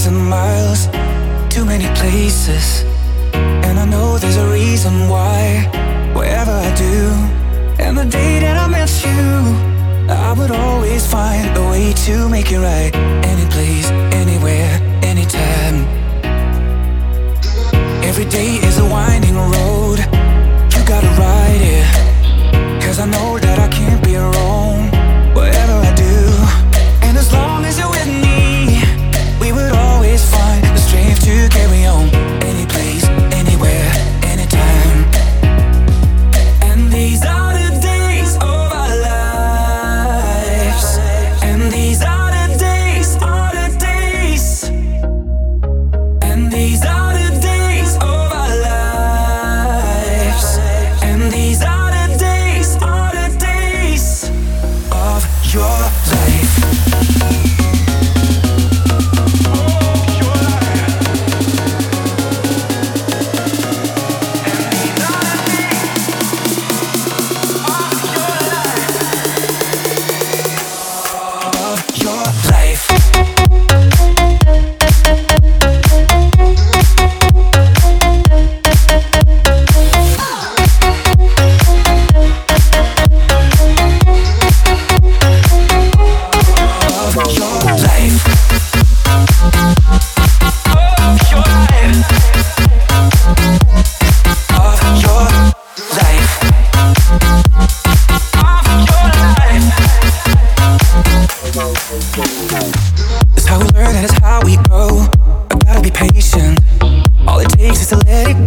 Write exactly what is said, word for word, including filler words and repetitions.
thousand miles, too many places, and I know there's a reason why. Wherever I do, and the day that I met you, I would always find a way to make it right. Any place, anywhere, anytime. Every day is a winding road, you gotta ride it, 'cause I know that I can't be wrong. Whatever I do, and as long as you're with me, we would always find the strength to carry on. Any place, anywhere, anytime. And these are the days of our lives, and these are the days, are the days, and these are the days of our lives, and these are the days, are the days of your life. It's how we learn and it's how we grow. I gotta be patient. All it takes is to let it